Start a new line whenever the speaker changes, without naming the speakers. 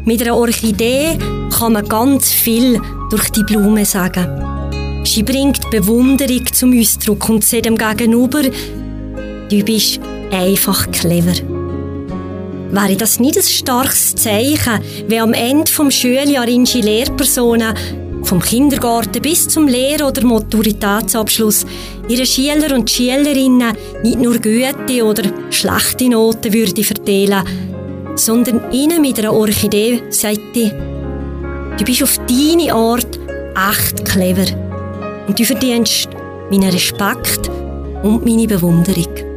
Mit einer Orchidee kann man ganz viel durch die Blume sagen. Sie bringt Bewunderung zum Ausdruck und sagt dem Gegenüber, du bist einfach clever. Wäre das nicht ein starkes Zeichen, wenn am Ende des Schuljahres unsere Lehrpersonen vom Kindergarten bis zum Lehr- oder Maturitätsabschluss ihre Schüler und Schülerinnen nicht nur gute oder schlechte Noten würde verteilen, sondern ihnen mit einer Orchidee sagte, du bist auf deine Art echt clever und du verdienst meinen Respekt und meine Bewunderung.